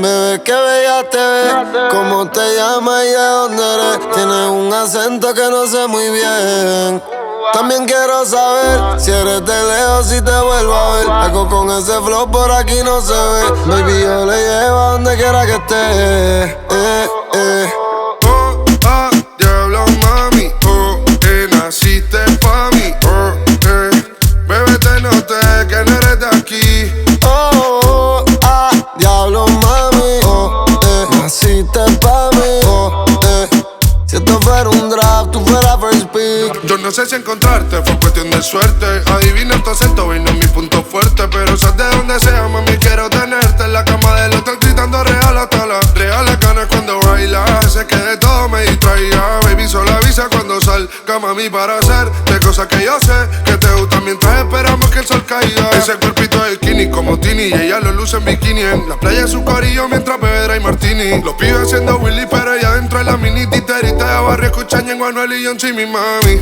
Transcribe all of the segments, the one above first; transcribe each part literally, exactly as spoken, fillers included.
Bebé, qué bella te ves. ¿Cómo te llamas y de dónde eres? Tienes un acento que no sé muy bien. También quiero saber si eres de lejos, si te vuelvo a ver. Algo con ese flow por aquí no se ve. Baby, yo le llevo a donde quiera que esté. Eh, eh. Oh, ah, diablo, mami. Oh, eh, naciste pa' mí. Oh, eh. Bebé, te noté que no eres de aquí. Oh, oh, ah, diablo, mami. Oh, eh. Naciste pa' mí. Oh, eh. Si esto fuera un draft, tú fueras first pick. Yo no sé si encontrarte, fue cuestión de suerte. Adivina tu acento y no es mi punto fuerte. Pero sabes de donde sea, mami, quiero tenerte. En la cama del hotel gritando real hasta la reales ganas cuando baila. Sé que de todo me distraía. Baby, solo avisa cuando salga, mami, para hacer de cosas que yo sé que te gustan mientras esperamos que el sol caiga. Ese cuerpito de bikini como Tini y ella lo luce en bikini. En la playa su corillo mientras bebe y martini. Los pibes haciendo Willy, pero ella dentro de la mini titerita de barrio escuchan en Anuel y John C, mi mami.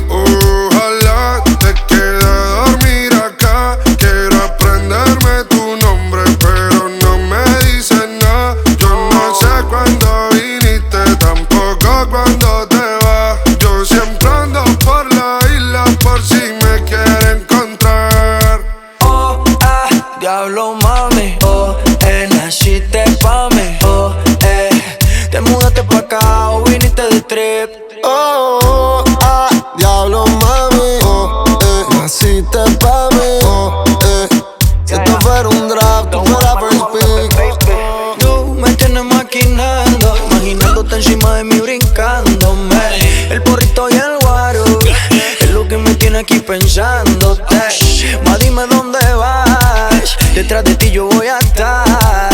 Ojalá te quede a dormir acá. Quiero aprenderme tu nombre, pero no me dices nada. Yo no sé cuándo viniste, tampoco cuándo te vas. Yo siempre ando por la isla por si me quiere encontrar. Oh, ah, diablo, mami. Oh, eh, naciste pa' mí. Oh, eh, te mudaste pa' acá o viniste de trip. Oh, oh, ah, diablo, mami. Oh, eh. Naciste pa' mí. Oh, eh. Si esto fuera un draft, tú fueras first pick. Tú me tienes maquinando, imaginándote encima de mí brincándome. El porrito y el guaro es lo que me tiene aquí pensándote. Ma, dime dónde vas, detrás de ti yo voy a estar.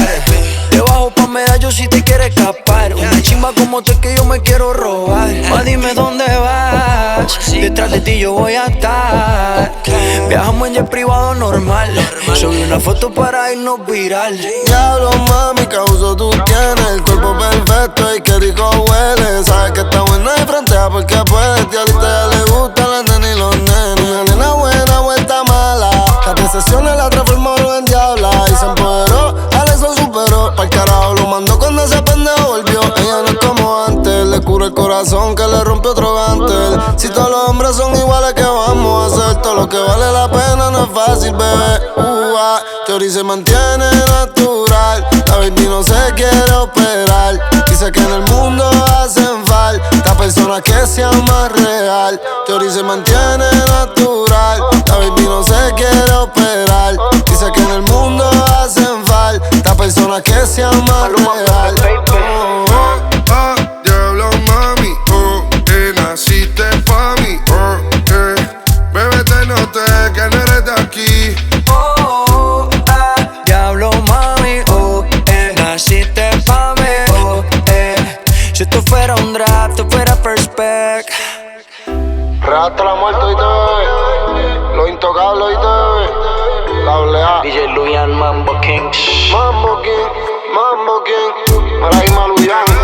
Debajo pa' medallo si te quieres escapar. Una chimba como tú es que yo me quiero robar. Ma, dime dónde vas, detrás de ti yo voy a estar. Viajamos en jet privado normal. Subí una foto para irnos viral. Diablo, mami, causo tú tienes el cuerpo perfecto y qué rico huele. Sabes que está buena de frente a porque puedes. Y ahorita ya le gustan las nenas y los nenes. Una nena buena, vuelta mala. Las decepciones la transformaron en diabla. Y se empoderó, Alex lo superó. Pa'l carajo lo mandó cuando ese pendejo volvió. Ella no es como antes, le cura el corazón que le rompió otro gantel. Si todos los hombres son iguales, ¿qué vamos a hacer? Todo lo que vale la pena no es fácil, bebé. Uh, ah, Teoría se mantiene natural. La baby no se quiere operar. Dice que en el mundo hacen falta personas que sean más real. Teoría se mantiene natural. La baby no se quiere operar. Dice que en el mundo hacen falta personas que sean más real. Oh, oh, ah, diablo, mami. Oh, eh, naciste pa' mí. Oh, eh. Bebé, te noté que no eres de aquí. Oh, ah, diablo, mami. Oh, eh, naciste pa' mí. Oh, eh, si esto fuera un draft, tú fuera perspect. Rata la muerte, oíste, bebé. Los intocables, oíste, bebé. La doble A. D J Luyan, Mambo Kings. Mambo King, Mambo King. Para ir Maluyan.